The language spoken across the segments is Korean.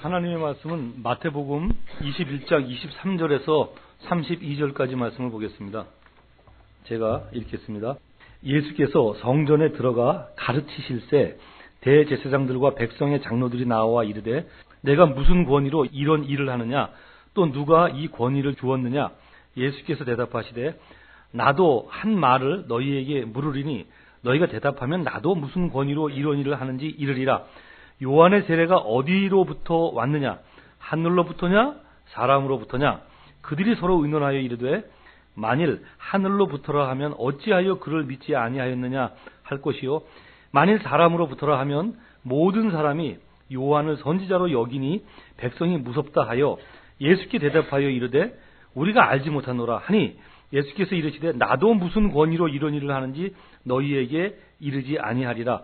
하나님의 말씀은 마태복음 21장 23절에서 32절까지 말씀을 보겠습니다. 제가 읽겠습니다. 예수께서 성전에 들어가 가르치실새 대제사장들과 백성의 장로들이 나와 이르되 내가 무슨 권위로 이런 일을 하느냐 또 누가 이 권위를 주었느냐. 예수께서 대답하시되 나도 한 말을 너희에게 물으리니 너희가 대답하면 나도 무슨 권위로 이런 일을 하는지 이르리라. 요한의 세례가 어디로부터 왔느냐? 하늘로부터냐? 사람으로부터냐? 그들이 서로 의논하여 이르되 만일 하늘로부터라 하면 어찌하여 그를 믿지 아니하였느냐 할 것이요 만일 사람으로부터라 하면 모든 사람이 요한을 선지자로 여기니 백성이 무섭다 하여 예수께 대답하여 이르되 우리가 알지 못하노라 하니 예수께서 이르시되 나도 무슨 권위로 이런 일을 하는지 너희에게 이르지 아니하리라.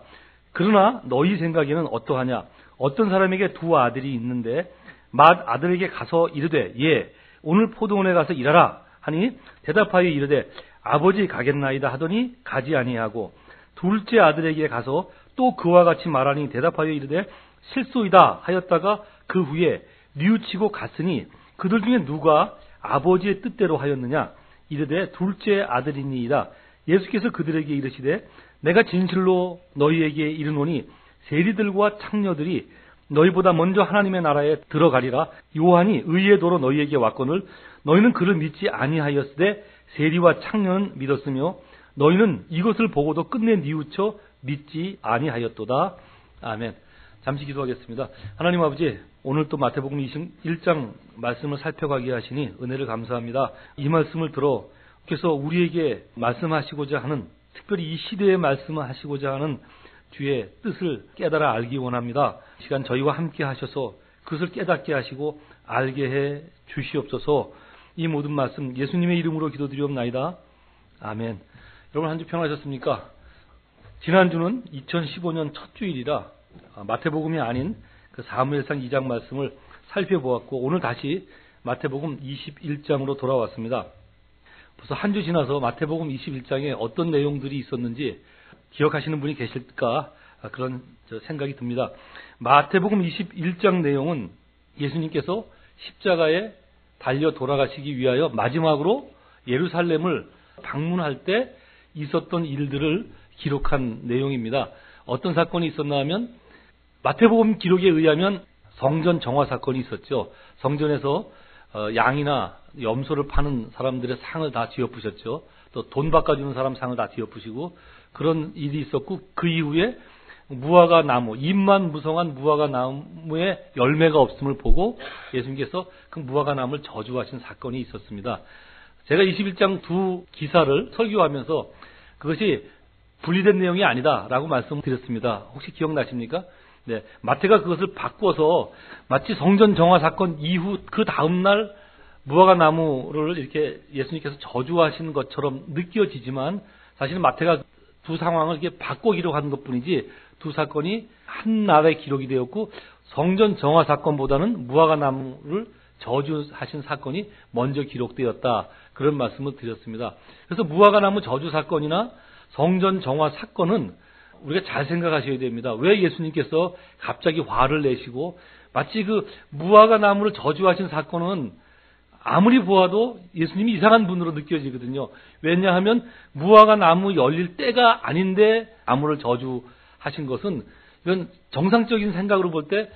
그러나 너희 생각에는 어떠하냐? 어떤 사람에게 두 아들이 있는데 맏 아들에게 가서 이르되 예 오늘 포도원에 가서 일하라 하니 대답하여 이르되 아버지 가겠나이다 하더니 가지 아니하고 둘째 아들에게 가서 또 그와 같이 말하니 대답하여 이르되 실소이다 하였다가 그 후에 뉘우치고 갔으니 그들 중에 누가 아버지의 뜻대로 하였느냐? 이르되 둘째 아들이니이다. 예수께서 그들에게 이르시되 내가 진실로 너희에게 이르노니 세리들과 창녀들이 너희보다 먼저 하나님의 나라에 들어가리라. 요한이 의의 도로 너희에게 왔거늘 너희는 그를 믿지 아니하였으되 세리와 창녀는 믿었으며 너희는 이것을 보고도 끝내 뉘우쳐 믿지 아니하였도다. 아멘. 잠시 기도하겠습니다. 하나님 아버지, 오늘 또 마태복음 21장 말씀을 살펴가게 하시니 은혜를 감사합니다. 이 말씀을 들어 그래서 우리에게 말씀하시고자 하는, 특별히 이 시대에 말씀하시고자 하는 주의 뜻을 깨달아 알기 원합니다. 시간 저희와 함께 하셔서 그것을 깨닫게 하시고 알게 해 주시옵소서. 이 모든 말씀 예수님의 이름으로 기도드리옵나이다. 아멘. 여러분 한 주 평안하셨습니까? 지난주는 2015년 첫 주일이라 마태복음이 아닌 그 사무엘상 2장 말씀을 살펴보았고 오늘 다시 마태복음 21장으로 돌아왔습니다. 벌써 한 주 지나서 마태복음 21장에 어떤 내용들이 있었는지 기억하시는 분이 계실까 그런 생각이 듭니다. 마태복음 21장 내용은 예수님께서 십자가에 달려 돌아가시기 위하여 마지막으로 예루살렘을 방문할 때 있었던 일들을 기록한 내용입니다. 어떤 사건이 있었나 하면 마태복음 기록에 의하면 성전 정화 사건이 있었죠. 성전에서 양이나 염소를 파는 사람들의 상을 다 뒤엎으셨죠. 또 돈 바꿔주는 사람 상을 다 뒤엎으시고 그런 일이 있었고 그 이후에 무화과 나무, 잎만 무성한 무화과 나무에 열매가 없음을 보고 예수님께서 그 무화과 나무를 저주하신 사건이 있었습니다. 제가 21장 두 기사를 설교하면서 그것이 분리된 내용이 아니다라고 말씀드렸습니다. 혹시 기억나십니까? 네, 마태가 그것을 바꿔서 마치 성전 정화 사건 이후 그 다음날 무화과 나무를 이렇게 예수님께서 저주하신 것처럼 느껴지지만 사실은 마태가 두 상황을 이렇게 바꿔 기록한 것뿐이지 두 사건이 한 날에 기록이 되었고 성전 정화 사건보다는 무화과 나무를 저주하신 사건이 먼저 기록되었다. 그런 말씀을 드렸습니다. 그래서 무화과 나무 저주 사건이나 성전 정화 사건은 우리가 잘 생각하셔야 됩니다. 왜 예수님께서 갑자기 화를 내시고 마치 그 무화과 나무를 저주하신 사건은 아무리 보아도 예수님이 이상한 분으로 느껴지거든요. 왜냐하면 무화과 나무 열릴 때가 아닌데 나무를 저주하신 것은 이건 정상적인 생각으로 볼 때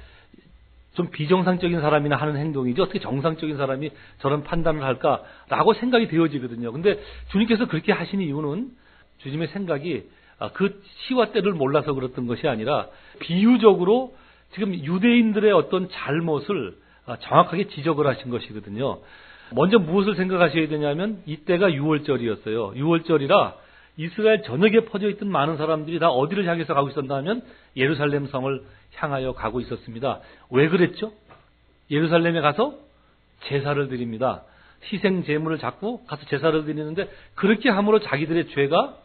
좀 비정상적인 사람이나 하는 행동이죠. 어떻게 정상적인 사람이 저런 판단을 할까라고 생각이 되어지거든요. 근데 주님께서 그렇게 하신 이유는 주님의 생각이 그 시와 때를 몰라서 그랬던 것이 아니라 비유적으로 지금 유대인들의 어떤 잘못을 정확하게 지적을 하신 것이거든요. 먼저 무엇을 생각하셔야 되냐면 이때가 6월절이었어요. 6월절이라 이스라엘 전역에 퍼져 있던 많은 사람들이 다 어디를 향해서 가고 있었나 하면 예루살렘 성을 향하여 가고 있었습니다. 왜 그랬죠? 예루살렘에 가서 제사를 드립니다. 희생 제물을 잡고 가서 제사를 드리는데 그렇게 함으로 자기들의 죄가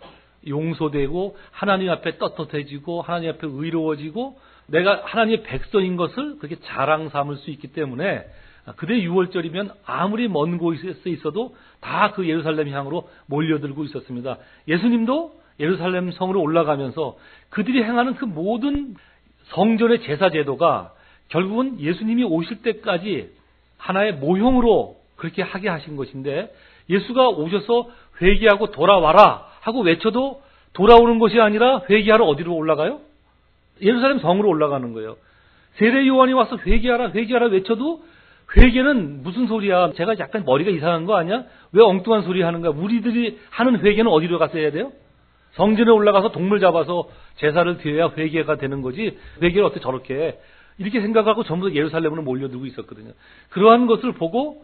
용서되고 하나님 앞에 떳떳해지고 하나님 앞에 의로워지고 내가 하나님의 백성인 것을 그렇게 자랑 삼을 수 있기 때문에 그대 6월절이면 아무리 먼 곳에 있어도 다 그 예루살렘 향으로 몰려들고 있었습니다. 예수님도 예루살렘 성으로 올라가면서 그들이 행하는 그 모든 성전의 제사 제도가 결국은 예수님이 오실 때까지 하나의 모형으로 그렇게 하게 하신 것인데, 예수가 오셔서 회개하고 돌아와라 하고 외쳐도 돌아오는 것이 아니라 회개하러 어디로 올라가요? 예루살렘 성으로 올라가는 거예요. 세례 요한이 와서 회개하라 회개하라 외쳐도 회개는 무슨 소리야? 제가 약간 머리가 이상한 거 아니야? 왜 엉뚱한 소리 하는 거야? 우리들이 하는 회개는 어디로 가서 해야 돼요? 성전에 올라가서 동물 잡아서 제사를 드려야 회개가 되는 거지, 회개를 어떻게 저렇게 해? 이렇게 생각하고 전부 다 예루살렘으로 몰려들고 있었거든요. 그러한 것을 보고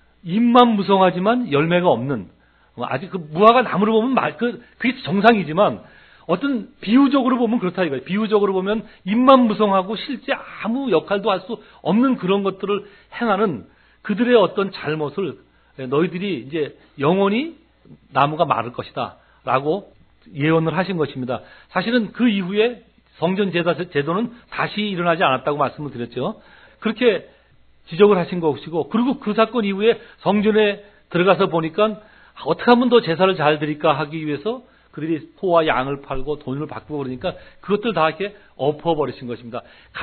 입만 무성하지만 열매가 없는, 아직 그 무화과 나무를 보면 그게 정상이지만 어떤 비유적으로 보면 그렇다 이거예요. 비유적으로 보면 입만 무성하고 실제 아무 역할도 할 수 없는 그런 것들을 행하는 그들의 어떤 잘못을 너희들이 이제 영원히 나무가 마를 것이다 라고 예언을 하신 것입니다. 사실은 그 이후에 성전 제도는 다시 일어나지 않았다고 말씀을 드렸죠. 그렇게 지적을 하신 것이고, 그리고 그 사건 이후에 성전에 들어가서 보니까 어떻게 하면 더 제사를 잘 드릴까 하기 위해서 그들이 소와 양을 팔고 돈을 바꾸고 그러니까 그것들 다 이렇게 엎어버리신 것입니다.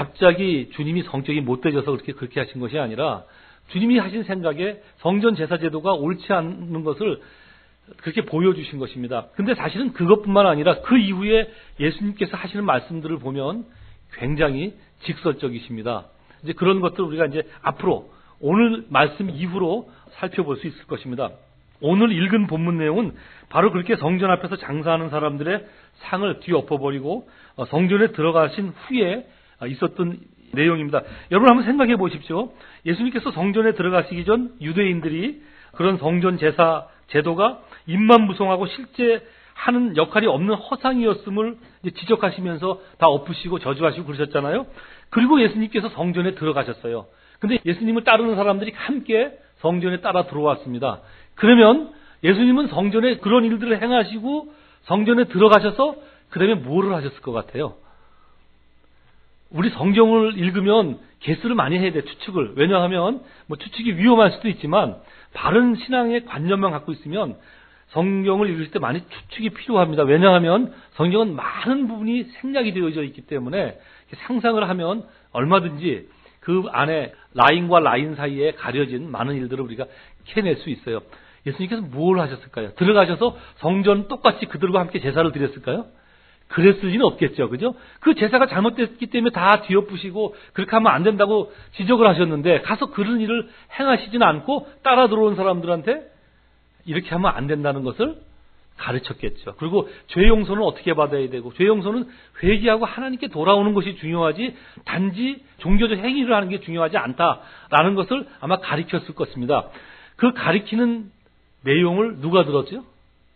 갑자기 주님이 성격이 못되셔서 그렇게 하신 것이 아니라 주님이 하신 생각에 성전 제사 제도가 옳지 않는 것을 그렇게 보여주신 것입니다. 근데 사실은 그것뿐만 아니라 그 이후에 예수님께서 하시는 말씀들을 보면 굉장히 직설적이십니다. 이제 그런 것들을 우리가 이제 앞으로 오늘 말씀 이후로 살펴볼 수 있을 것입니다. 오늘 읽은 본문 내용은 바로 그렇게 성전 앞에서 장사하는 사람들의 상을 뒤엎어버리고 성전에 들어가신 후에 있었던 내용입니다. 여러분 한번 생각해 보십시오. 예수님께서 성전에 들어가시기 전 유대인들이 그런 성전 제사 제도가 입만 무성하고 실제 하는 역할이 없는 허상이었음을 지적하시면서 다 엎으시고 저주하시고 그러셨잖아요. 그리고 예수님께서 성전에 들어가셨어요. 근데 예수님을 따르는 사람들이 함께 성전에 따라 들어왔습니다. 그러면 예수님은 성전에 그런 일들을 행하시고 성전에 들어가셔서 그 다음에 뭐를 하셨을 것 같아요? 우리 성경을 읽으면 개수를 많이 해야 돼, 추측을. 왜냐하면 추측이 위험할 수도 있지만 바른 신앙의 관념만 갖고 있으면 성경을 읽을 때 많이 추측이 필요합니다. 왜냐하면 성경은 많은 부분이 생략이 되어져 있기 때문에 상상을 하면 얼마든지 그 안에 라인과 라인 사이에 가려진 많은 일들을 우리가 캐낼 수 있어요. 예수님께서 뭘 하셨을까요? 들어가셔서 성전 똑같이 그들과 함께 제사를 드렸을까요? 그랬을 리는 없겠죠. 그죠? 그 제사가 잘못됐기 때문에 다 뒤엎으시고 그렇게 하면 안 된다고 지적을 하셨는데 가서 그런 일을 행하시지는 않고 따라 들어온 사람들한테 이렇게 하면 안 된다는 것을 가르쳤겠죠. 그리고 죄 용서는 어떻게 받아야 되고, 죄 용서는 회개하고 하나님께 돌아오는 것이 중요하지 단지 종교적 행위를 하는 게 중요하지 않다라는 것을 아마 가르쳤을 것입니다. 그 가르치는 내용을 누가 들었죠?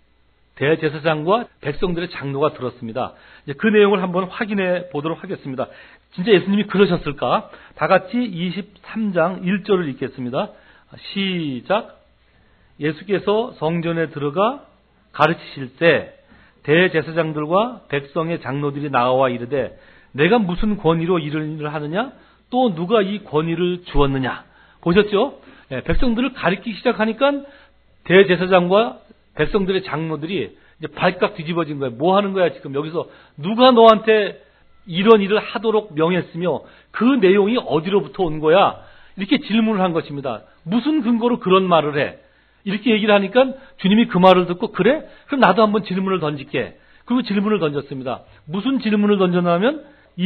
대제사장과 백성들의 장로가 들었습니다. 이제 그 내용을 한번 확인해 보도록 하겠습니다. 진짜 예수님이 그러셨을까? 다 같이 23장 1절을 읽겠습니다. 시작. 예수께서 성전에 들어가 가르치실 때 대제사장들과 백성의 장로들이 나와 이르되 내가 무슨 권위로 이런 일을 하느냐? 또 누가 이 권위를 주었느냐? 보셨죠? 백성들을 가르치기 시작하니까 대제사장과 백성들의 장로들이 이제 발칵 뒤집어진 거예요. 뭐 하는 거야 지금 여기서? 누가 너한테 이런 일을 하도록 명했으며 그 내용이 어디로부터 온 거야? 이렇게 질문을 한 것입니다. 무슨 근거로 그런 말을 해? 이렇게 얘기를 하니까 주님이 그 말을 듣고 그래? 그럼 나도 한번 질문을 던질게. 그리고 질문을 던졌습니다. 무슨 질문을 던졌냐면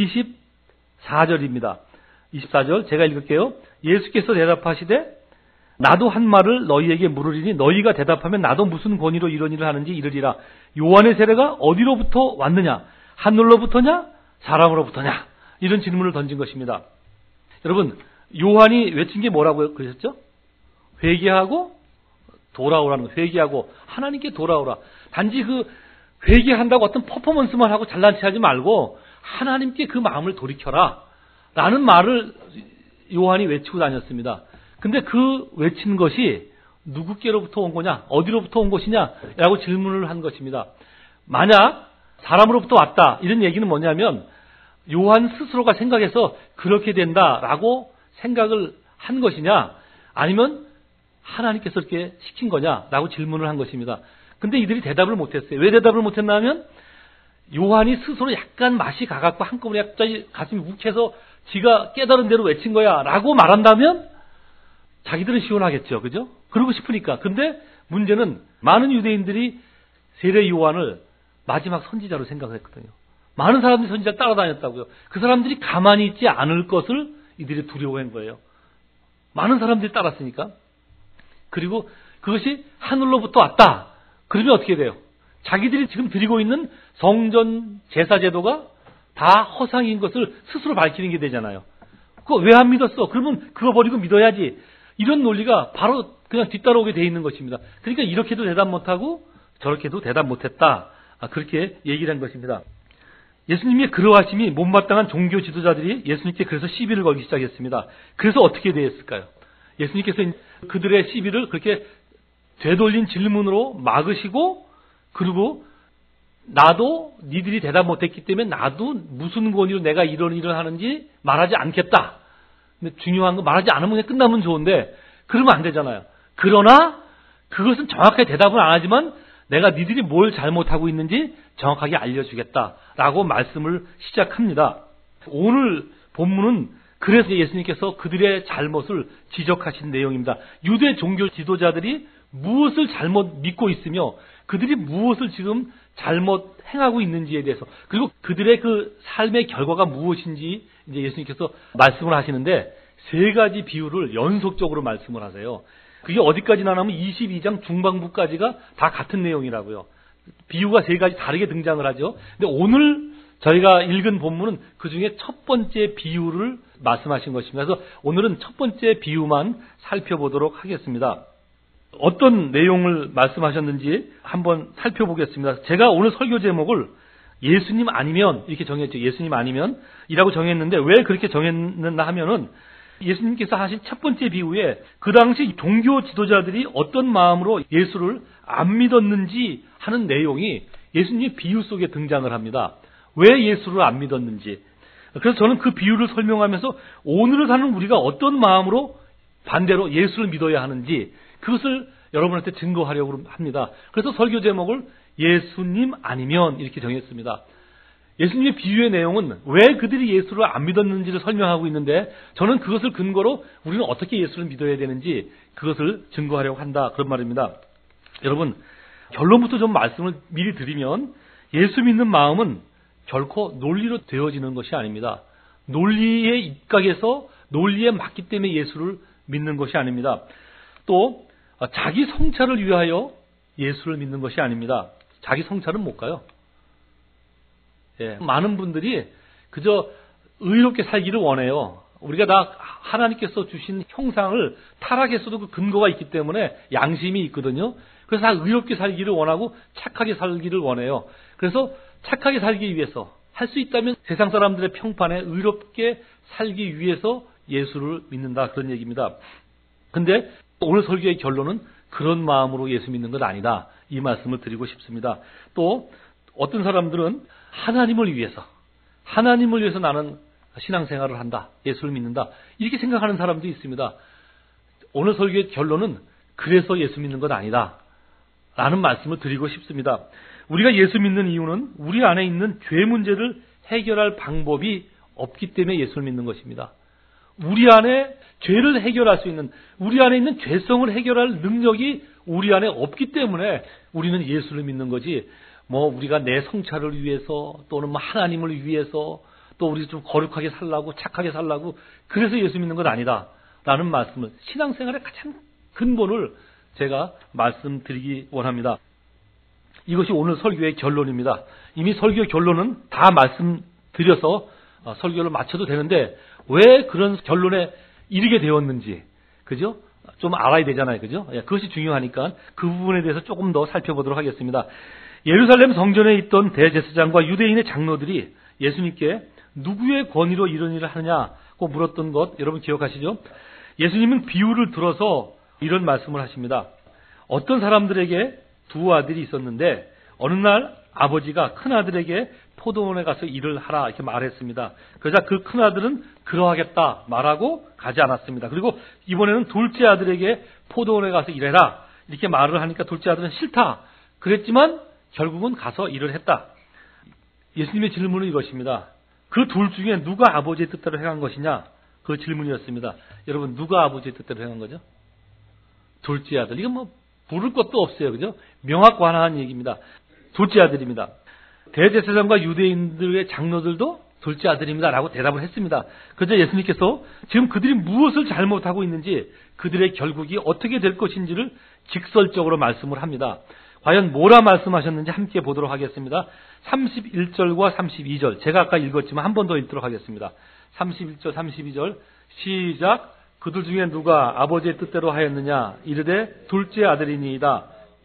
24절입니다. 24절 제가 읽을게요. 예수께서 대답하시되 나도 한 말을 너희에게 물으리니 너희가 대답하면 나도 무슨 권위로 이런 일을 하는지 이르리라. 요한의 세례가 어디로부터 왔느냐? 하늘로부터냐? 사람으로부터냐? 이런 질문을 던진 것입니다. 여러분, 요한이 외친 게 뭐라고 그러셨죠? 회개하고 돌아오라는 거. 회개하고 하나님께 돌아오라. 단지 그 회개한다고 어떤 퍼포먼스만 하고 잘난 체 하지 말고 하나님께 그 마음을 돌이켜라 라는 말을 요한이 외치고 다녔습니다. 근데 그 외친 것이 누구께로부터 온 거냐? 어디로부터 온 것이냐? 라고 질문을 한 것입니다. 만약 사람으로부터 왔다 이런 얘기는 뭐냐면 요한 스스로가 생각해서 그렇게 된다라고 생각을 한 것이냐, 아니면 하나님께서 이렇게 시킨 거냐라고 질문을 한 것입니다. 근데 이들이 대답을 못했어요. 왜 대답을 못했나 하면 요한이 스스로 약간 맛이 가갖고 한꺼번에 갑자기 가슴이 욱해서 지가 깨달은 대로 외친 거야 라고 말한다면 자기들은 시원하겠죠. 그죠? 그러고 싶으니까. 근데 문제는 많은 유대인들이 세례 요한을 마지막 선지자로 생각을 했거든요. 많은 사람들이 선지자 따라다녔다고요. 그 사람들이 가만히 있지 않을 것을 이들이 두려워한 거예요. 많은 사람들이 따랐으니까. 그리고 그것이 하늘로부터 왔다. 그러면 어떻게 돼요? 자기들이 지금 드리고 있는 성전 제사 제도가 다 허상인 것을 스스로 밝히는 게 되잖아요. 그거 왜 안 믿었어? 그러면 그거 버리고 믿어야지. 이런 논리가 바로 그냥 뒤따라오게 돼 있는 것입니다. 그러니까 이렇게도 대답 못하고 저렇게도 대답 못했다. 그렇게 얘기를 한 것입니다. 예수님의 그러하심이 못마땅한 종교 지도자들이 예수님께 그래서 시비를 걸기 시작했습니다. 그래서 어떻게 되었을까요? 예수님께서 그들의 시비를 그렇게 되돌린 질문으로 막으시고, 그리고 나도 니들이 대답 못했기 때문에 나도 무슨 권위로 내가 이런 일을 하는지 말하지 않겠다. 근데 중요한 건 말하지 않으면 그냥 끝나면 좋은데 그러면 안 되잖아요. 그러나 그것은 정확하게 대답은 안 하지만 내가 니들이 뭘 잘못하고 있는지 정확하게 알려주겠다라고 말씀을 시작합니다. 오늘 본문은 그래서 예수님께서 그들의 잘못을 지적하신 내용입니다. 유대 종교 지도자들이 무엇을 잘못 믿고 있으며 그들이 무엇을 지금 잘못 행하고 있는지에 대해서, 그리고 그들의 그 삶의 결과가 무엇인지 이제 예수님께서 말씀을 하시는데 세 가지 비유를 연속적으로 말씀을 하세요. 그게 어디까지 나가면 22장 중반부까지가 다 같은 내용이라고요. 비유가 세 가지 다르게 등장을 하죠. 근데 오늘 저희가 읽은 본문은 그 중에 첫 번째 비유를 말씀하신 것입니다. 그래서 오늘은 첫 번째 비유만 살펴보도록 하겠습니다. 어떤 내용을 말씀하셨는지 한번 살펴보겠습니다. 제가 오늘 설교 제목을 예수님 아니면 이렇게 정했죠. 예수님 아니면 이라고 정했는데 왜 그렇게 정했나 하면은 예수님께서 하신 첫 번째 비유에 그 당시 종교 지도자들이 어떤 마음으로 예수를 안 믿었는지 하는 내용이 예수님의 비유 속에 등장을 합니다. 왜 예수를 안 믿었는지. 그래서 저는 그 비유를 설명하면서 오늘을 사는 우리가 어떤 마음으로 반대로 예수를 믿어야 하는지 그것을 여러분한테 증거하려고 합니다. 그래서 설교 제목을 예수님 아니면 이렇게 정했습니다. 예수님의 비유의 내용은 왜 그들이 예수를 안 믿었는지를 설명하고 있는데 저는 그것을 근거로 우리는 어떻게 예수를 믿어야 되는지 그것을 증거하려고 한다. 그런 말입니다. 여러분, 결론부터 좀 말씀을 미리 드리면 예수 믿는 마음은 결코 논리로 되어지는 것이 아닙니다. 논리의 입각에서 논리에 맞기 때문에 예수를 믿는 것이 아닙니다. 또 자기 성찰을 위하여 예수를 믿는 것이 아닙니다. 자기 성찰은 못 가요. 예, 많은 분들이 그저 의롭게 살기를 원해요. 우리가 다 하나님께서 주신 형상을 타락했어도 그 근거가 있기 때문에 양심이 있거든요. 그래서 다 의롭게 살기를 원하고 착하게 살기를 원해요. 그래서 착하게 살기 위해서 할 수 있다면 세상 사람들의 평판에 의롭게 살기 위해서 예수를 믿는다. 그런 얘기입니다. 근데 오늘 설교의 결론은 그런 마음으로 예수 믿는 건 아니다. 이 말씀을 드리고 싶습니다. 또 어떤 사람들은 하나님을 위해서 나는 신앙생활을 한다. 예수를 믿는다. 이렇게 생각하는 사람도 있습니다. 오늘 설교의 결론은 그래서 예수 믿는 건 아니다. 라는 말씀을 드리고 싶습니다. 우리가 예수 믿는 이유는 우리 안에 있는 죄 문제를 해결할 방법이 없기 때문에 예수를 믿는 것입니다. 우리 안에 죄를 해결할 수 있는, 우리 안에 있는 죄성을 해결할 능력이 우리 안에 없기 때문에 우리는 예수를 믿는 거지, 우리가 내 성찰을 위해서 또는 하나님을 위해서 또 우리 좀 거룩하게 살라고 착하게 살라고 그래서 예수 믿는 건 아니다. 라는 말씀을, 신앙생활의 가장 근본을 제가 말씀드리기 원합니다. 이것이 오늘 설교의 결론입니다. 이미 설교의 결론은 다 말씀드려서 설교를 마쳐도 되는데 왜 그런 결론에 이르게 되었는지, 그죠? 좀 알아야 되잖아요. 그죠? 그것이 중요하니까 그 부분에 대해서 조금 더 살펴보도록 하겠습니다. 예루살렘 성전에 있던 대제사장과 유대인의 장로들이 예수님께 누구의 권위로 이런 일을 하느냐고 물었던 것 여러분 기억하시죠? 예수님은 비유를 들어서 이런 말씀을 하십니다. 어떤 사람들에게 두 아들이 있었는데 어느 날 아버지가 큰아들에게 포도원에 가서 일을 하라 이렇게 말했습니다. 그러자 그 큰아들은 그러하겠다 말하고 가지 않았습니다. 그리고 이번에는 둘째 아들에게 포도원에 가서 일해라 이렇게 말을 하니까 둘째 아들은 싫다 그랬지만 결국은 가서 일을 했다. 예수님의 질문은 이것입니다. 그 둘 중에 누가 아버지의 뜻대로 행한 것이냐? 그 질문이었습니다. 여러분, 누가 아버지의 뜻대로 행한 거죠? 둘째 아들. 이건 뭐 부를 것도 없어요. 그죠? 명확관화한 얘기입니다. 둘째 아들입니다. 대제사장과 유대인들의 장로들도 둘째 아들입니다. 라고 대답을 했습니다. 그런데 예수님께서 지금 그들이 무엇을 잘못하고 있는지, 그들의 결국이 어떻게 될 것인지를 직설적으로 말씀을 합니다. 과연 뭐라 말씀하셨는지 함께 보도록 하겠습니다. 31절과 32절. 제가 아까 읽었지만 한 번 더 읽도록 하겠습니다. 31절, 32절. 시작. 그들 중에 누가 아버지의 뜻대로 하였느냐? 이르되 둘째 아들이니이다.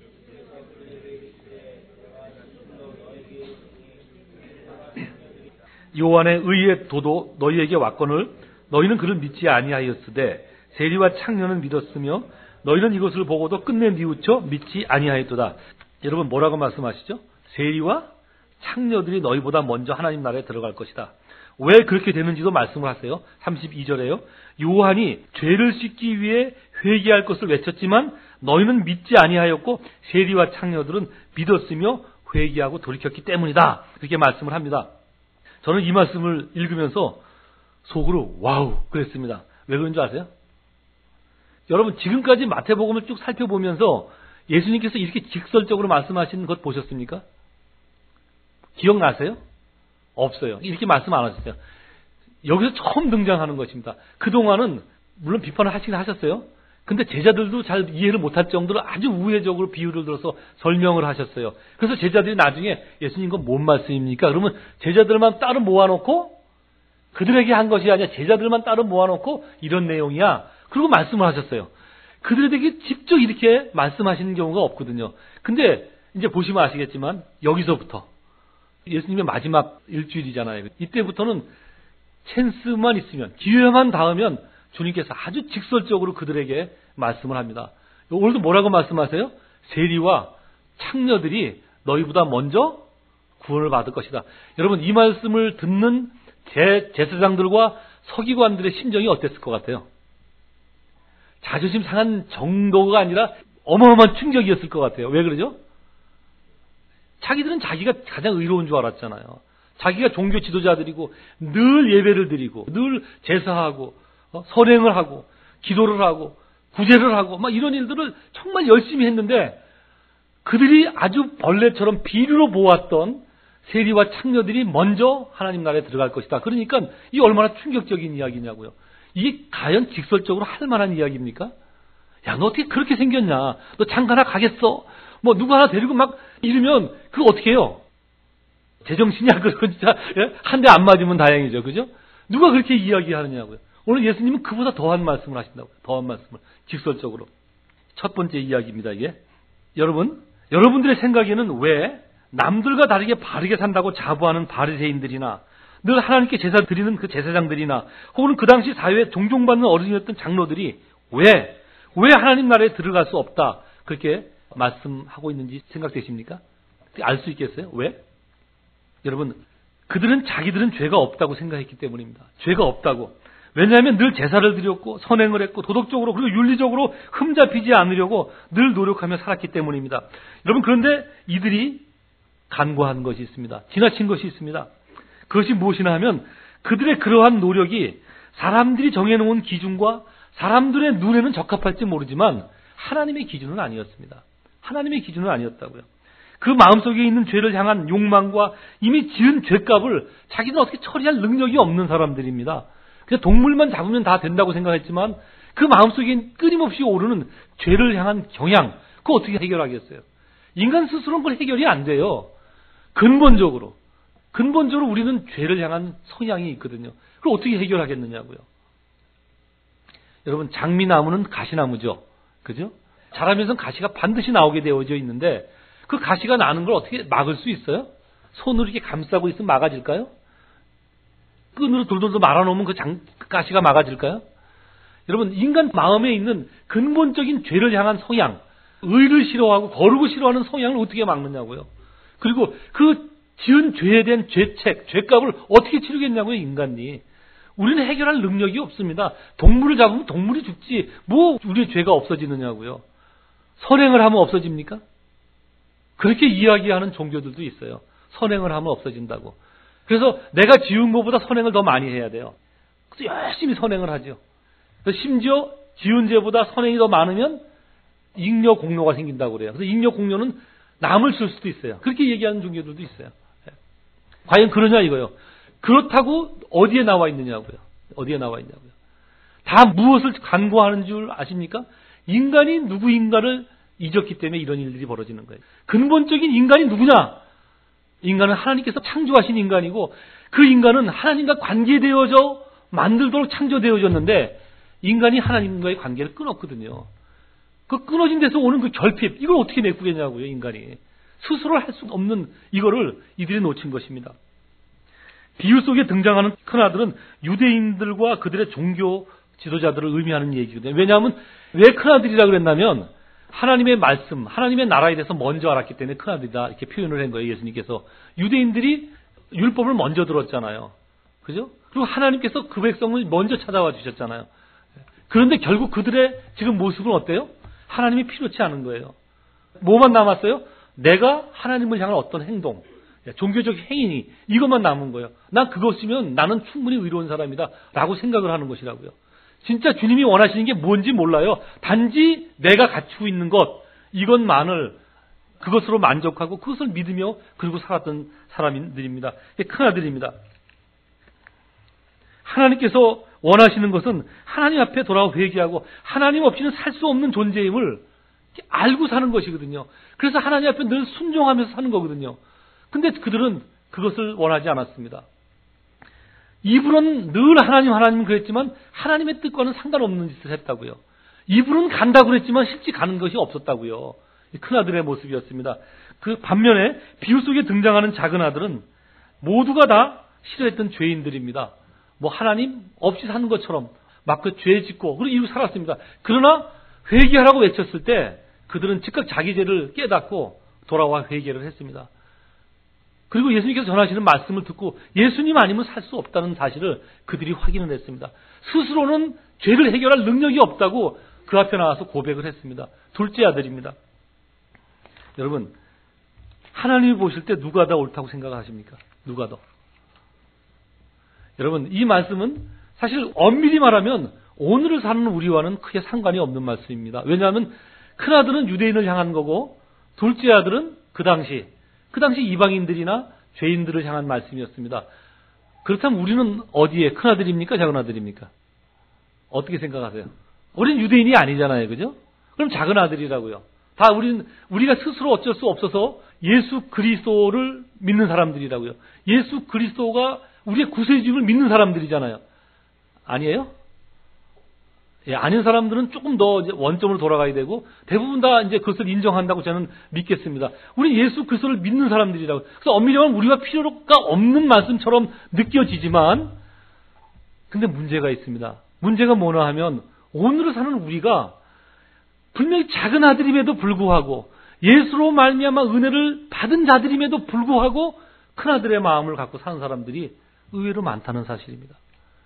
요한의 의의 도도 너희에게 왔거늘 너희는 그를 믿지 아니하였으되 세리와 창녀는 믿었으며 너희는 이것을 보고도 끝내 뉘우쳐 믿지 아니하였도다. 여러분, 뭐라고 말씀하시죠? 세리와 창녀들이 너희보다 먼저 하나님 나라에 들어갈 것이다. 왜 그렇게 되는지도 말씀을 하세요. 32절에요. 요한이 죄를 씻기 위해 회개할 것을 외쳤지만 너희는 믿지 아니하였고 세리와 창녀들은 믿었으며 회개하고 돌이켰기 때문이다. 그렇게 말씀을 합니다. 저는 이 말씀을 읽으면서 속으로 와우 그랬습니다. 왜 그런 줄 아세요? 여러분, 지금까지 마태복음을 쭉 살펴보면서 예수님께서 이렇게 직설적으로 말씀하신 것 보셨습니까? 기억나세요? 없어요. 이렇게 말씀 안 하셨어요. 여기서 처음 등장하는 것입니다. 그동안은 물론 비판을 하시긴 하셨어요. 근데 제자들도 잘 이해를 못할 정도로 아주 우회적으로 비유를 들어서 설명을 하셨어요. 그래서 제자들이 나중에 예수님 건 뭔 말씀입니까? 그러면 제자들만 따로 모아놓고 그들에게 한 것이 아니라 제자들만 따로 모아놓고 이런 내용이야. 그리고 말씀을 하셨어요. 그들에게 직접 이렇게 말씀하시는 경우가 없거든요. 근데 이제 보시면 아시겠지만 여기서부터 예수님의 마지막 일주일이잖아요. 이때부터는 찬스만 있으면, 기회만 닿으면 주님께서 아주 직설적으로 그들에게 말씀을 합니다. 오늘도 뭐라고 말씀하세요? 세리와 창녀들이 너희보다 먼저 구원을 받을 것이다. 여러분, 이 말씀을 듣는 제사장들과 서기관들의 심정이 어땠을 것 같아요? 자존심 상한 정도가 아니라 어마어마한 충격이었을 것 같아요. 왜 그러죠? 자기들은 자기가 가장 의로운 줄 알았잖아요. 자기가 종교 지도자들이고 늘 예배를 드리고 늘 제사하고 선행을 하고 기도를 하고 구제를 하고 막 이런 일들을 정말 열심히 했는데 그들이 아주 벌레처럼 비류로 보았던 세리와 창녀들이 먼저 하나님 나라에 들어갈 것이다. 그러니까 이 얼마나 충격적인 이야기냐고요. 이게 과연 직설적으로 할 만한 이야기입니까? 야, 너 어떻게 그렇게 생겼냐? 너 장가나 가겠어? 뭐 누구 하나 데리고 막 이러면 그거 어떻게 해요? 제정신이야? 그거 진짜 한 대 안 맞으면 다행이죠. 그죠? 누가 그렇게 이야기하느냐고요. 오늘 예수님은 그보다 더한 말씀을 하신다고요. 더한 말씀을. 직설적으로. 첫 번째 이야기입니다, 이게. 여러분들의 생각에는 왜 남들과 다르게 바르게 산다고 자부하는 바리새인들이나 늘 하나님께 제사 드리는 그 제사장들이나 혹은 그 당시 사회에 존경받는 어른이었던 장로들이 왜 하나님 나라에 들어갈 수 없다 그렇게 말씀하고 있는지 생각되십니까? 알 수 있겠어요? 왜? 여러분, 그들은 자기들은 죄가 없다고 생각했기 때문입니다. 죄가 없다고. 왜냐하면 늘 제사를 드렸고 선행을 했고 도덕적으로 그리고 윤리적으로 흠잡히지 않으려고 늘 노력하며 살았기 때문입니다. 여러분, 그런데 이들이 간과한 것이 있습니다. 지나친 것이 있습니다. 그것이 무엇이나 하면 그들의 그러한 노력이 사람들이 정해놓은 기준과 사람들의 눈에는 적합할지 모르지만 하나님의 기준은 아니었습니다. 하나님의 기준은 아니었다고요. 그 마음속에 있는 죄를 향한 욕망과 이미 지은 죄값을 자기는 어떻게 처리할 능력이 없는 사람들입니다. 그냥 동물만 잡으면 다 된다고 생각했지만 그 마음속에 끊임없이 오르는 죄를 향한 경향, 그거 어떻게 해결하겠어요? 인간 스스로는 그걸 해결이 안 돼요. 근본적으로 우리는 죄를 향한 성향이 있거든요. 그걸 어떻게 해결하겠느냐고요. 여러분, 장미나무는 가시나무죠. 그죠? 자라면서 가시가 반드시 나오게 되어져 있는데 그 가시가 나는 걸 어떻게 막을 수 있어요? 손으로 이렇게 감싸고 있으면 막아질까요? 끈으로 돌돌돌 말아놓으면 그 가시가 막아질까요? 여러분, 인간 마음에 있는 근본적인 죄를 향한 성향, 의를 싫어하고 거룩을 싫어하는 성향을 어떻게 막느냐고요. 그리고 그 지은 죄에 대한 죄책, 죄값을 어떻게 치르겠냐고요, 인간이. 우리는 해결할 능력이 없습니다. 동물을 잡으면 동물이 죽지 뭐 우리의 죄가 없어지느냐고요. 선행을 하면 없어집니까? 그렇게 이야기하는 종교들도 있어요. 선행을 하면 없어진다고. 그래서 내가 지은 것보다 선행을 더 많이 해야 돼요. 그래서 열심히 선행을 하죠. 심지어 지은 죄보다 선행이 더 많으면 잉여 공로가 생긴다고 그래요. 그래서 잉여 공로는 남을 쓸 수도 있어요. 그렇게 얘기하는 종교들도 있어요. 과연 그러냐 이거요. 그렇다고 어디에 나와 있느냐고요. 어디에 나와 있냐고요. 다 무엇을 간구하는 줄 아십니까? 인간이 누구인가를 잊었기 때문에 이런 일들이 벌어지는 거예요. 근본적인 인간이 누구냐? 인간은 하나님께서 창조하신 인간이고 그 인간은 하나님과 관계되어져 만들도록 창조되어졌는데 인간이 하나님과의 관계를 끊었거든요. 그 끊어진 데서 오는 그 결핍, 이걸 어떻게 메꾸겠냐고요, 인간이. 스스로 할 수 없는 이거를 이들이 놓친 것입니다. 비유 속에 등장하는 큰아들은 유대인들과 그들의 종교 지도자들을 의미하는 얘기거든요. 왜냐하면 왜 큰아들이라고 그랬냐면 하나님의 말씀, 하나님의 나라에 대해서 먼저 알았기 때문에 큰아들이다 이렇게 표현을 한 거예요. 예수님께서. 유대인들이 율법을 먼저 들었잖아요. 그죠? 그리고 하나님께서 그 백성을 먼저 찾아와 주셨잖아요. 그런데 결국 그들의 지금 모습은 어때요? 하나님이 필요치 않은 거예요. 뭐만 남았어요? 내가 하나님을 향한 어떤 행동, 종교적 행위, 이것만 남은 거예요. 난 그것이면 나는 충분히 의로운 사람이다 라고 생각을 하는 것이라고요. 진짜 주님이 원하시는 게 뭔지 몰라요. 단지 내가 갖추고 있는 것, 이것만을 그것으로 만족하고 그것을 믿으며 그리고 살았던 사람들입니다. 큰아들입니다. 하나님께서 원하시는 것은 하나님 앞에 돌아와 회개하고 하나님 없이는 살 수 없는 존재임을 알고 사는 것이거든요. 그래서 하나님 앞에 늘 순종하면서 사는 거거든요. 근데 그들은 그것을 원하지 않았습니다. 이분은 늘 하나님 그랬지만 하나님의 뜻과는 상관없는 짓을 했다고요. 이분은 간다고 그랬지만 실제 가는 것이 없었다고요. 큰아들의 모습이었습니다. 그 반면에 비유 속에 등장하는 작은 아들은 모두가 다 싫어했던 죄인들입니다. 뭐 하나님 없이 사는 것처럼 막 그 죄 짓고 그리고 이러고 살았습니다. 그러나 회개하라고 외쳤을 때 그들은 즉각 자기 죄를 깨닫고 돌아와 회개를 했습니다. 그리고 예수님께서 전하시는 말씀을 듣고 예수님 아니면 살 수 없다는 사실을 그들이 확인을 했습니다. 스스로는 죄를 해결할 능력이 없다고 그 앞에 나와서 고백을 했습니다. 둘째 아들입니다. 여러분, 하나님이 보실 때 누가 더 옳다고 생각하십니까? 누가 더? 여러분, 이 말씀은 사실 엄밀히 말하면 오늘을 사는 우리와는 크게 상관이 없는 말씀입니다. 왜냐하면 큰아들은 유대인을 향한 거고 둘째 아들은 그 당시 이방인들이나 죄인들을 향한 말씀이었습니다. 그렇다면 우리는 어디에 큰아들입니까? 작은아들입니까? 어떻게 생각하세요? 우리는 유대인이 아니잖아요. 그죠? 그럼 작은아들이라고요. 다 우리가 스스로 어쩔 수 없어서 예수 그리스도를 믿는 사람들이라고요. 예수 그리스도가 우리의 구세주를 믿는 사람들이잖아요. 아니에요? 예, 아닌 사람들은 조금 더 이제 원점으로 돌아가야 되고 대부분 다 이제 그것을 인정한다고 저는 믿겠습니다. 우리 예수 그리스도를 믿는 사람들이라고. 그래서 엄밀히 말하면 우리가 필요가 없는 말씀처럼 느껴지지만 근데 문제가 있습니다. 문제가 뭐냐 하면 오늘을 사는 우리가 분명히 작은 아들임에도 불구하고 예수로 말미암아 은혜를 받은 자들임에도 불구하고 큰 아들의 마음을 갖고 사는 사람들이 의외로 많다는 사실입니다.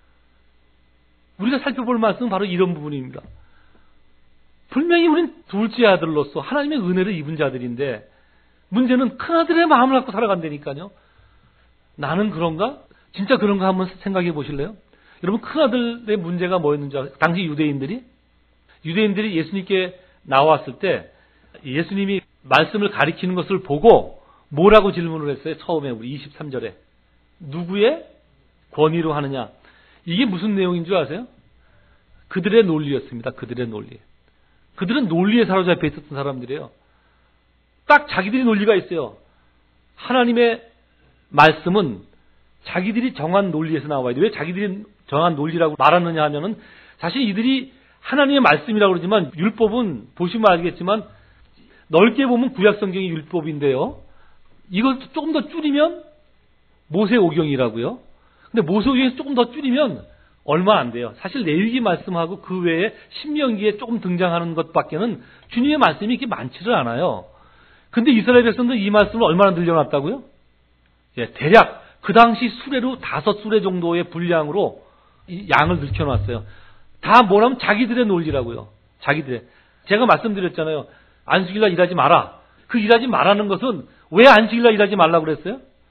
우리가 살펴볼 말씀은 바로 이런 부분입니다. 분명히 우린 둘째 아들로서 하나님의 은혜를 입은 자들인데 문제는 큰아들의 마음을 갖고 살아간다니까요. 나는 그런가? 진짜 그런가 한번 생각해 보실래요? 여러분, 큰아들의 문제가 뭐였는지 아세요? 당시 유대인들이 예수님께 나왔을 때 예수님이 말씀을 가리키는 것을 보고 뭐라고 질문을 했어요? 처음에 우리 23절에 누구의 권위로 하느냐? 이게 무슨 내용인 줄 아세요? 그들의 논리였습니다. 그들의 논리. 그들은 논리에 사로잡혀 있었던 사람들이에요. 딱 자기들이 논리가 있어요. 하나님의 말씀은 자기들이 정한 논리에서 나와야 돼요. 왜 자기들이 정한 논리라고 말하느냐 하면은 사실 이들이 하나님의 말씀이라고 그러지만 율법은 보시면 알겠지만 넓게 보면 구약성경이 율법인데요. 이걸 조금 더 줄이면 모세오경이라고요. 근데 모세오경에서 조금 더 줄이면 얼마 안 돼요. 사실 레위기 말씀하고 그 외에 신명기에 조금 등장하는 것밖에는 주님의 말씀이 이렇게 많지를 않아요. 근데 이스라엘 백성들 이 말씀을 얼마나 늘려놨다고요? 예, 대략 그 당시 수레로 5수레 정도의 분량으로 이 양을 늘켜놨어요. 다 뭐라면 자기들의 논리라고요. 자기들의. 제가 말씀드렸잖아요. 안식일날 일하지 마라. 그 일하지 말라는 것은 왜 안식일날 일하지 말라고 그랬어요?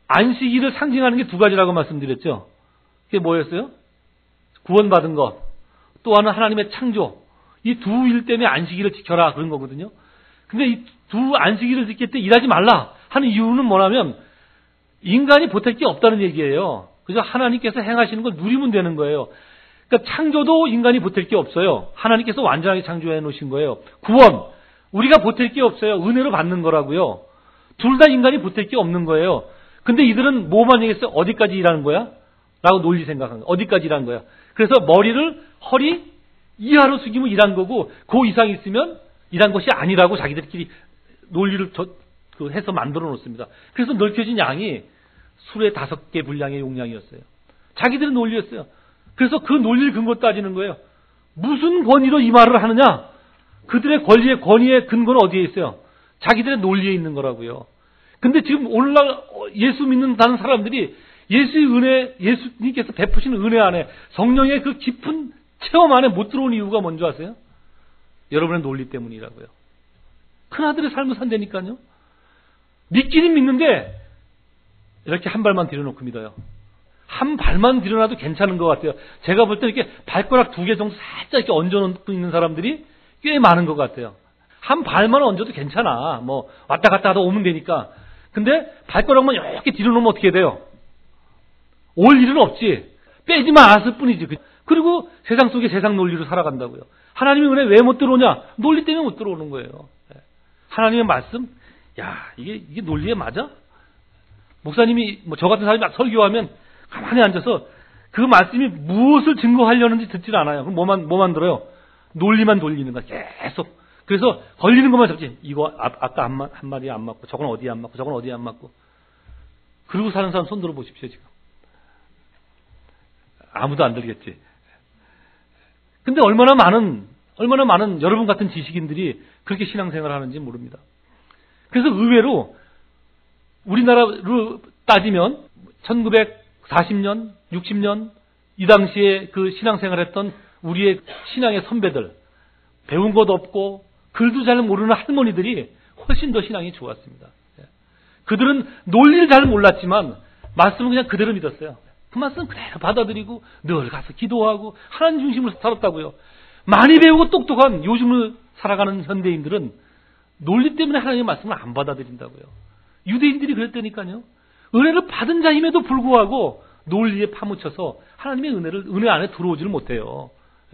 안식일을 상징하는 게 두 가지라고 말씀드렸죠. 그게 뭐였어요? 구원받은 것. 또 하나는 하나님의 창조. 이 두 일 때문에 안식일을 지켜라 그런 거거든요. 근데 이 두 안식일을 지킬 때 일하지 말라 하는 이유는 뭐냐면 인간이 보탤 게 없다는 얘기예요. 그래서 하나님께서 행하시는 걸 누리면 되는 거예요. 그러니까 창조도 인간이 보탤 게 없어요. 하나님께서 완전하게 창조해 놓으신 거예요. 구원, 우리가 보탤 게 없어요. 은혜로 받는 거라고요. 둘 다 인간이 보탤 게 없는 거예요. 근데 이들은 뭐만 얘기했어요? 어디까지 일하는 거야? 라고 논리 생각하는 거야. 어디까지 일하는 거야? 그래서 머리를 허리 이하로 숙이면 일한 거고 그 이상 있으면 일한 것이 아니라고 자기들끼리 논리를 해서 만들어 놓습니다. 그래서 넓혀진 양이 술의 5개 분량의 용량이었어요. 자기들의 논리였어요. 그래서 그 논리를 근거 따지는 거예요. 무슨 권위로 이 말을 하느냐? 그들의 권위의 근거는 어디에 있어요? 자기들의 논리에 있는 거라고요. 근데 지금 오늘날 예수 믿는다는 사람들이 예수의 은혜, 예수님께서 베푸시는 은혜 안에 성령의 그 깊은 체험 안에 못 들어온 이유가 뭔지 아세요? 여러분의 논리 때문이라고요. 큰아들의 삶을 산다니까요. 믿기는 믿는데 이렇게 한 발만 들여놓고 믿어요. 한 발만 들여놔도 괜찮은 것 같아요. 제가 볼 때 이렇게 발가락 2개 정도 살짝 이렇게 얹어놓고 있는 사람들이 꽤 많은 것 같아요. 한 발만 얹어도 괜찮아. 뭐 왔다 갔다 하다 오면 되니까. 근데 발가락만 이렇게 들여놓으면 어떻게 돼요? 올 일은 없지. 빼지만 않았을 뿐이지. 그리고 세상 속에 세상 논리로 살아간다고요. 하나님의 은혜 왜 못 들어오냐? 논리 때문에 못 들어오는 거예요. 하나님의 말씀? 야, 이게 논리에 맞아? 목사님이 저 같은 사람이 막 설교하면 가만히 앉아서 그 말씀이 무엇을 증거하려는지 듣질 않아요. 그럼 뭐만 들어요? 논리만 돌리는 거야. 계속. 그래서 걸리는 것만 잡지. 이거 아까 한 마디에 안 맞고 저건 어디에 안 맞고 저건 어디에 안 맞고. 그러고 사는 사람 손 들어 보십시오 지금. 아무도 안 들겠지. 근데 얼마나 많은 여러분 같은 지식인들이 그렇게 신앙생활을 하는지 모릅니다. 그래서 의외로 우리나라로 따지면 1940년, 60년 이 당시에 그 신앙생활을 했던 우리의 신앙의 선배들, 배운 것 없고 글도 잘 모르는 할머니들이 훨씬 더 신앙이 좋았습니다. 그들은 논리를 잘 몰랐지만 말씀은 그냥 그대로 믿었어요. 그 말씀 그대로 받아들이고 늘 가서 기도하고 하나님 중심으로 살았다고요. 많이 배우고 똑똑한 요즘을 살아가는 현대인들은 논리 때문에 하나님의 말씀을 안 받아들인다고요. 유대인들이 그랬다니까요. 은혜를 받은 자임에도 불구하고 논리에 파묻혀서 하나님의 은혜 안에 들어오지를 못해요.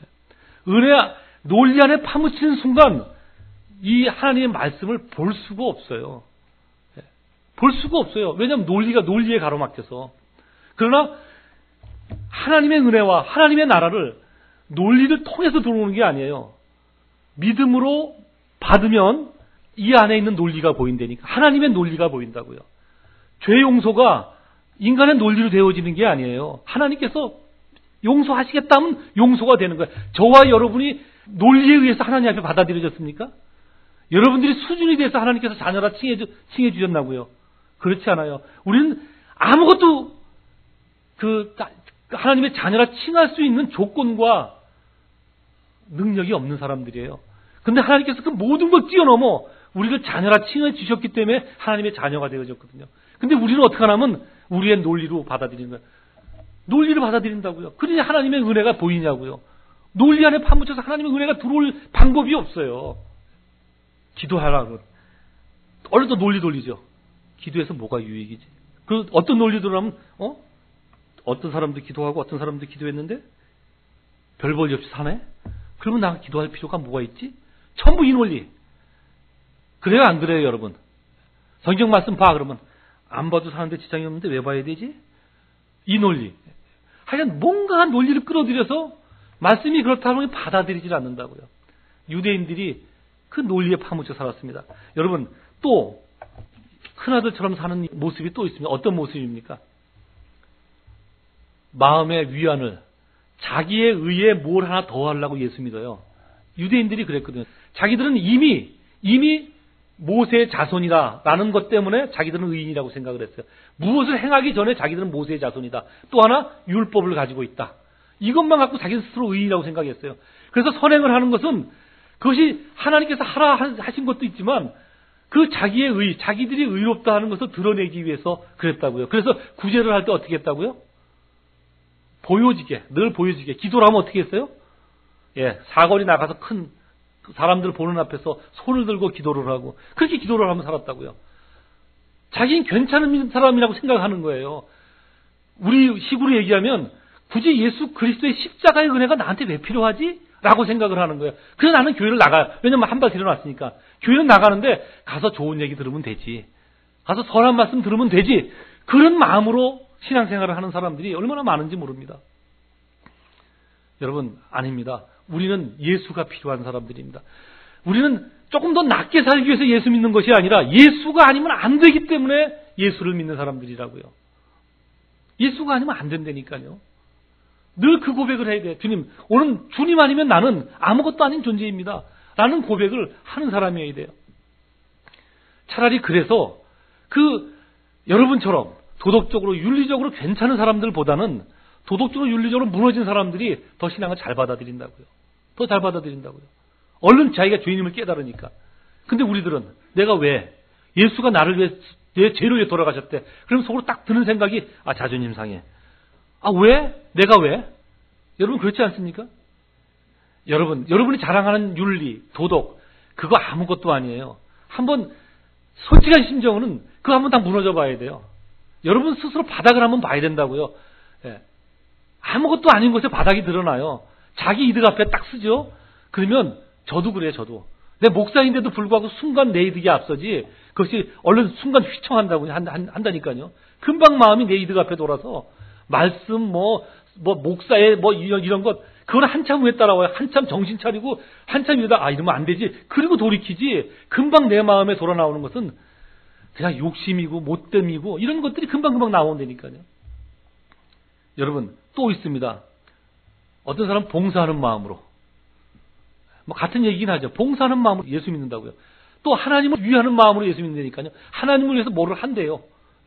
논리 안에 파묻히는 순간 이 하나님의 말씀을 볼 수가 없어요. 볼 수가 없어요. 왜냐하면 논리에 가로막혀서. 그러나 하나님의 은혜와 하나님의 나라를 논리를 통해서 들어오는 게 아니에요. 믿음으로 받으면 이 안에 있는 논리가 보인다니까. 하나님의 논리가 보인다고요. 죄 용서가 인간의 논리로 되어지는 게 아니에요. 하나님께서 용서하시겠다면 용서가 되는 거예요. 저와 여러분이 논리에 의해서 하나님 앞에 받아들여졌습니까? 여러분들이 수준이 돼서 하나님께서 자녀라 칭해 주셨나고요? 그렇지 않아요. 우리는 아무것도 하나님의 자녀라 칭할 수 있는 조건과 능력이 없는 사람들이에요. 근데 하나님께서 그 모든 걸 뛰어넘어 우리를 자녀라 칭해 주셨기 때문에 하나님의 자녀가 되어졌거든요. 근데 우리는 어떻게 하냐면 우리의 논리로 받아들이는 거예요. 논리를 받아들인다고요. 그러니 하나님의 은혜가 보이냐고요. 논리 안에 파묻혀서 하나님의 은혜가 들어올 방법이 없어요. 기도하라고. 얼른 더 논리 돌리죠. 기도해서 뭐가 유익이지? 그 어떤 논리 들어가면 어떤 사람도 기도하고 어떤 사람도 기도했는데 별 볼일 없이 사네? 그러면 나가 기도할 필요가 뭐가 있지? 전부 이 논리. 그래요 안 그래요 여러분? 성경 말씀 봐 그러면 안 봐도 사는데 지장이 없는데 왜 봐야 되지? 이 논리. 하여간 뭔가 논리를 끌어들여서 말씀이 그렇다면 받아들이질 않는다고요. 유대인들이 그 논리에 파묻혀 살았습니다. 여러분 또 큰아들처럼 사는 모습이 또 있습니다. 어떤 모습입니까? 마음의 위안을 자기의 의에 뭘 하나 더 하려고 예수 믿어요. 유대인들이 그랬거든요. 자기들은 이미 모세의 자손이다라는 것 때문에 자기들은 의인이라고 생각을 했어요. 무엇을 행하기 전에 자기들은 모세의 자손이다. 또 하나 율법을 가지고 있다. 이것만 갖고 자기 스스로 의인이라고 생각했어요. 그래서 선행을 하는 것은 그것이 하나님께서 하라 하신 것도 있지만 그 자기의 의, 자기들이 의롭다 하는 것을 드러내기 위해서 그랬다고요. 그래서 구제를 할 때 어떻게 했다고요? 보여지게, 늘 보여지게. 기도를 하면 어떻게 했어요? 예, 사거리 나가서 큰 사람들 보는 앞에서 손을 들고 기도를 하고, 그렇게 기도를 하면 살았다고요. 자기는 괜찮은 사람이라고 생각하는 거예요. 우리 식으로 얘기하면 굳이 예수 그리스도의 십자가의 은혜가 나한테 왜 필요하지? 라고 생각을 하는 거예요. 그래서 나는 교회를 나가요. 왜냐면 한 발 들여놨으니까. 교회는 나가는데 가서 좋은 얘기 들으면 되지. 가서 선한 말씀 들으면 되지. 그런 마음으로 신앙생활을 하는 사람들이 얼마나 많은지 모릅니다. 여러분, 아닙니다. 우리는 예수가 필요한 사람들입니다. 우리는 조금 더 낫게 살기 위해서 예수 믿는 것이 아니라 예수가 아니면 안 되기 때문에 예수를 믿는 사람들이라고요. 예수가 아니면 안 된다니까요. 늘 그 고백을 해야 돼요. 주님, 오늘 주님 아니면 나는 아무것도 아닌 존재입니다. 라는 고백을 하는 사람이어야 돼요. 차라리 그래서 여러분처럼 도덕적으로 윤리적으로 괜찮은 사람들보다는 도덕적으로 윤리적으로 무너진 사람들이 더 신앙을 잘 받아들인다고요. 더 잘 받아들인다고요. 얼른 자기가 죄인임을 깨달으니까. 근데 우리들은 내가 왜 예수가 나를 위해 내 죄를 위해 돌아가셨대. 그럼 속으로 딱 드는 생각이 자존심 상해. 왜? 내가 왜? 여러분 그렇지 않습니까? 여러분이 자랑하는 윤리, 도덕 그거 아무것도 아니에요. 한번 솔직한 심정은 그거 한번 다 무너져 봐야 돼요. 여러분 스스로 바닥을 한번 봐야 된다고요. 예. 아무것도 아닌 곳에 바닥이 드러나요. 자기 이득 앞에 딱 쓰죠. 그러면 저도 그래요. 저도. 내 목사인데도 불구하고 순간 내 이득이 앞서지 그것이 얼른 순간 휘청한다고 한다니까요. 금방 마음이 내 이득 앞에 돌아서 말씀 목사의 이런 것 그걸 한참 후에 따라와요. 한참 정신 차리고 한참 이러다 이러면 안 되지. 그리고 돌이키지. 금방 내 마음에 돌아 나오는 것은 그냥 욕심이고 못됨이고 이런 것들이 금방 나온다니까요. 여러분 또 있습니다. 어떤 사람 봉사하는 마음으로 같은 얘기긴 하죠. 봉사하는 마음으로 예수 믿는다고요. 또 하나님을 위하는 마음으로 예수 믿는다니까요. 하나님을 위해서 뭐를 한대요.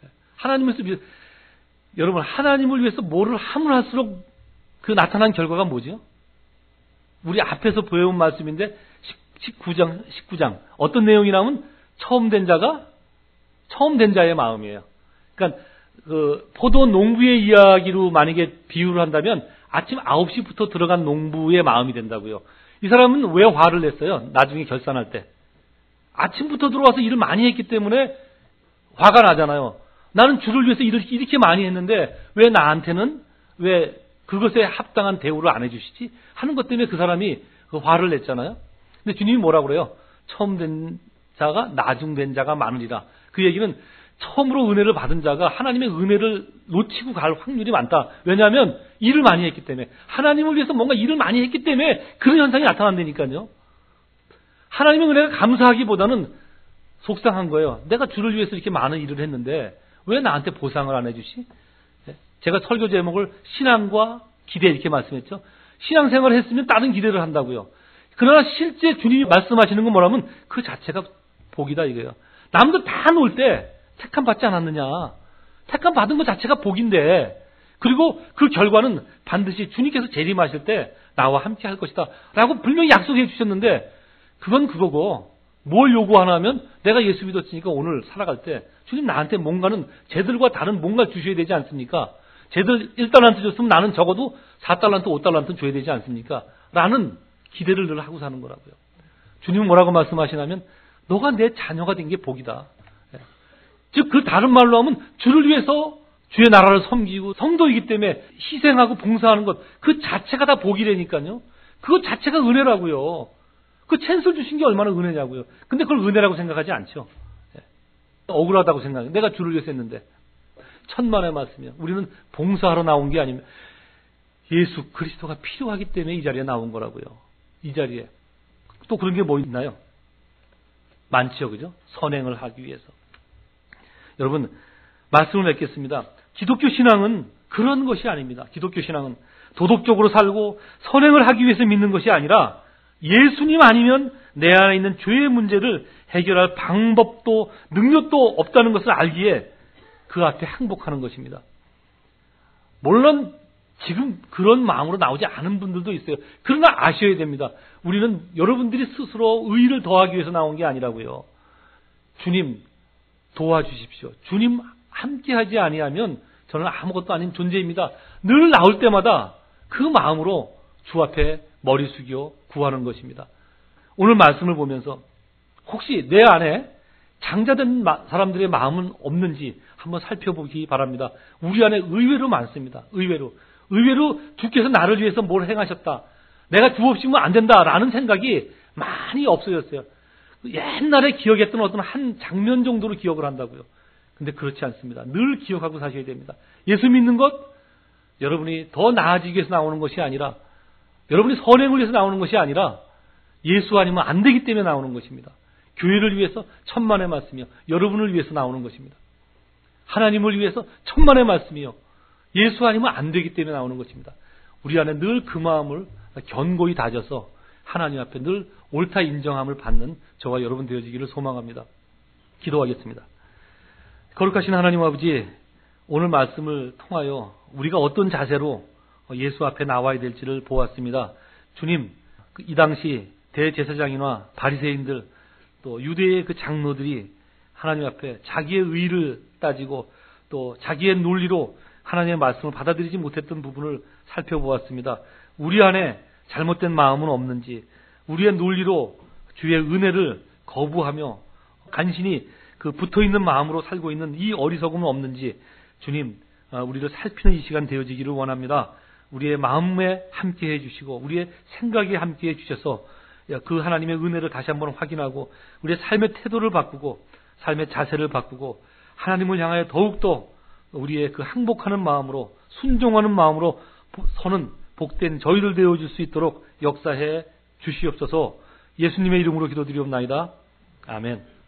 여러분 하나님을 위해서 뭐를 하면 할수록 그 나타난 결과가 뭐죠? 우리 앞에서 배운 말씀인데 19장 어떤 내용이 나오면 처음 된 자의 마음이에요. 그러니까 포도 농부의 이야기로 만약에 비유를 한다면 아침 9시부터 들어간 농부의 마음이 된다고요. 이 사람은 왜 화를 냈어요? 나중에 결산할 때. 아침부터 들어와서 일을 많이 했기 때문에 화가 나잖아요. 나는 주를 위해서 일을 이렇게 많이 했는데 왜 나한테는 왜 그것에 합당한 대우를 안 해주시지? 하는 것 때문에 그 사람이 그 화를 냈잖아요. 근데 주님이 뭐라고 그래요? 처음 된 자가 나중된 자가 많으리라. 그 얘기는 처음으로 은혜를 받은 자가 하나님의 은혜를 놓치고 갈 확률이 많다. 왜냐하면 일을 많이 했기 때문에. 하나님을 위해서 뭔가 일을 많이 했기 때문에 그런 현상이 나타난다니까요. 하나님의 은혜가 감사하기보다는 속상한 거예요. 내가 주를 위해서 이렇게 많은 일을 했는데 왜 나한테 보상을 안 해주시? 제가 설교 제목을 신앙과 기대 이렇게 말씀했죠. 신앙생활을 했으면 다른 기대를 한다고요. 그러나 실제 주님이 말씀하시는 건 뭐라면 그 자체가 복이다 이거예요. 남들 다 놀 때 택함 받지 않았느냐. 택함 받은 것 자체가 복인데 그리고 그 결과는 반드시 주님께서 재림하실 때 나와 함께 할 것이다 라고 분명히 약속해 주셨는데 그건 그거고 뭘 요구하나 하면 내가 예수 믿었으니까 오늘 살아갈 때 주님 나한테 뭔가는 쟤들과 다른 뭔가를 주셔야 되지 않습니까? 쟤들 1달란트 줬으면 나는 적어도 4달란트, 5달란트 줘야 되지 않습니까? 라는 기대를 늘 하고 사는 거라고요. 주님은 뭐라고 말씀하시냐면 너가 내 자녀가 된 게 복이다. 즉 그 다른 말로 하면 주를 위해서 주의 나라를 섬기고 성도이기 때문에 희생하고 봉사하는 것 그 자체가 다 복이라니까요. 그것 자체가 은혜라고요. 그 찬스를 주신 게 얼마나 은혜냐고요. 근데 그걸 은혜라고 생각하지 않죠. 억울하다고 생각해요. 내가 주를 위해서 했는데. 천만의 말씀이요. 우리는 봉사하러 나온 게 아니면 예수 그리스도가 필요하기 때문에 이 자리에 나온 거라고요. 이 자리에. 또 그런 게 뭐 있나요? 많지요. 그죠? 선행을 하기 위해서. 여러분 말씀을 맺겠습니다. 기독교 신앙은 그런 것이 아닙니다. 기독교 신앙은 도덕적으로 살고 선행을 하기 위해서 믿는 것이 아니라 예수님 아니면 내 안에 있는 죄의 문제를 해결할 방법도 능력도 없다는 것을 알기에 그 앞에 항복하는 것입니다. 물론 지금 그런 마음으로 나오지 않은 분들도 있어요. 그러나 아셔야 됩니다. 우리는 여러분들이 스스로 의의를 더하기 위해서 나온 게 아니라고요. 주님 도와주십시오. 주님 함께하지 아니하면 저는 아무것도 아닌 존재입니다. 늘 나올 때마다 그 마음으로 주 앞에 머리 숙여 구하는 것입니다. 오늘 말씀을 보면서 혹시 내 안에 장자된 사람들의 마음은 없는지 한번 살펴보기 바랍니다. 우리 안에 의외로 많습니다. 의외로 주께서 나를 위해서 뭘 행하셨다. 내가 주 없이면 안 된다라는 생각이 많이 없어졌어요. 옛날에 기억했던 어떤 한 장면 정도로 기억을 한다고요. 근데 그렇지 않습니다. 늘 기억하고 사셔야 됩니다. 예수 믿는 것 여러분이 더 나아지기 위해서 나오는 것이 아니라, 여러분이 선행을 위해서 나오는 것이 아니라 예수 아니면 안 되기 때문에 나오는 것입니다. 교회를 위해서 천만의 말씀이요, 여러분을 위해서 나오는 것입니다. 하나님을 위해서 천만의 말씀이요, 예수 아니면 안 되기 때문에 나오는 것입니다. 우리 안에 늘 그 마음을 견고히 다져서 하나님 앞에 늘 옳다 인정함을 받는 저와 여러분 되어지기를 소망합니다. 기도하겠습니다. 거룩하신 하나님 아버지, 오늘 말씀을 통하여 우리가 어떤 자세로 예수 앞에 나와야 될지를 보았습니다. 주님, 이 당시 대제사장이나 바리새인들 또 유대의 그 장로들이 하나님 앞에 자기의 의를 따지고 또 자기의 논리로 하나님의 말씀을 받아들이지 못했던 부분을 살펴보았습니다. 우리 안에 잘못된 마음은 없는지, 우리의 논리로 주의 은혜를 거부하며 간신히 그 붙어있는 마음으로 살고 있는 이 어리석음은 없는지 주님, 우리를 살피는 이 시간 되어지기를 원합니다. 우리의 마음에 함께해 주시고 우리의 생각에 함께해 주셔서 그 하나님의 은혜를 다시 한번 확인하고 우리의 삶의 태도를 바꾸고 삶의 자세를 바꾸고 하나님을 향하여 더욱더 우리의 그 항복하는 마음으로 순종하는 마음으로 서는 복된 저희들 되어줄 수 있도록 역사해 주시옵소서. 예수님의 이름으로 기도드리옵나이다. 아멘.